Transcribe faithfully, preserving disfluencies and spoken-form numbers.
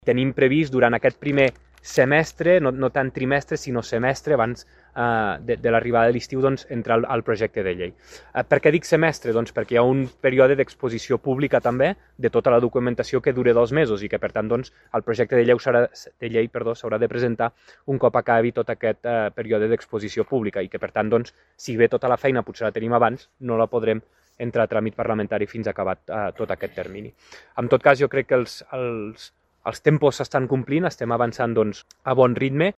Tenim previst durant aquest primer semestre, no, no tant trimestre, sinó semestre, abans eh, de, de l'arribada de l'estiu, doncs, entrar al, al projecte de llei. Eh, per què dic semestre? Doncs perquè hi ha un període d'exposició pública també de tota la documentació que dure dos mesos i que, per tant, doncs, el projecte de llei s'haurà de llei, perdó, s'haurà de presentar un cop acabi tot aquest eh, període d'exposició pública i que, per tant, doncs, si bé tota la feina potser la tenim abans, no la podrem entrar a tràmit parlamentari fins acabat eh, tot aquest termini. En tot cas, jo crec que els, els, els tempos s'estan complint, estem avançant doncs, a bon ritme